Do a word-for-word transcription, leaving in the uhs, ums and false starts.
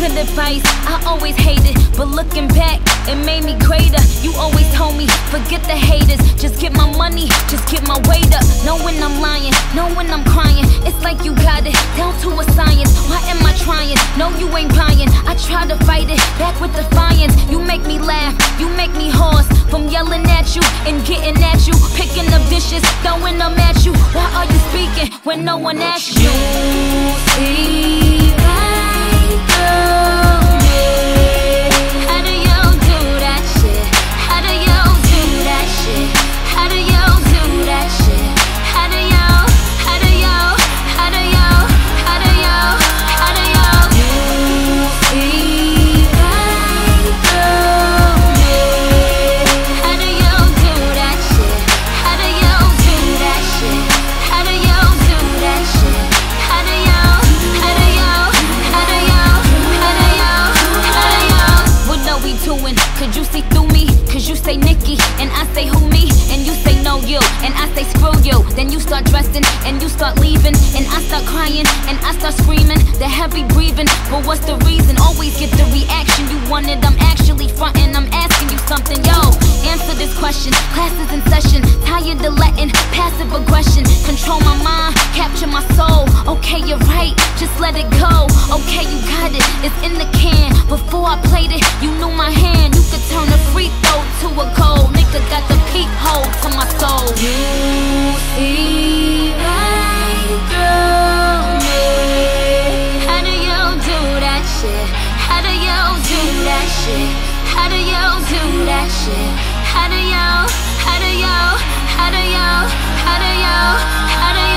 good advice, I always hated, but looking back, it made me greater. You always told me, forget the haters, just get my money, just get my weight up. Know when I'm lying, know when I'm crying. It's like you got it down to a science. Why am I trying? No, you ain't buying. I try to fight it back with defiance. You make me laugh, you make me hoarse from yelling at you and getting at you, picking up dishes, throwing them at you. Why are you speaking when no one asks you? You see right through me. How do you do that shit? How do you do that shit? How do you do that shit? How do you, how do you, how do you, how do you, how do you? You see right through me. How do you do that shit? How do you do that shit? How do you do that shit? How do you, how do you, how do you, how do you, how do you? What are we doing? Could you see through me? Cause you say Nikki, and I say who me? And you say no you, and I say screw you. Then you start dressing, and you start leaving, and I start crying, and I start screaming. The heavy breathing, but what's the reason? Always get the reaction you wanted. I'm actually frontin', I'm asking you something. Yo, answer this question. Class is in session, tired of letting passive aggression control my mind, capture my soul. Okay, you're right, just let it go. Okay, you got it, it's in the can. Before I played it, you knew my hand. You could turn a free throw to a goal. Nigga got the peephole to my soul. You see right through me. How do you do that shit? How do you do that shit? How do you do that shit? How do you, how do you, how do you, how do you, how do you?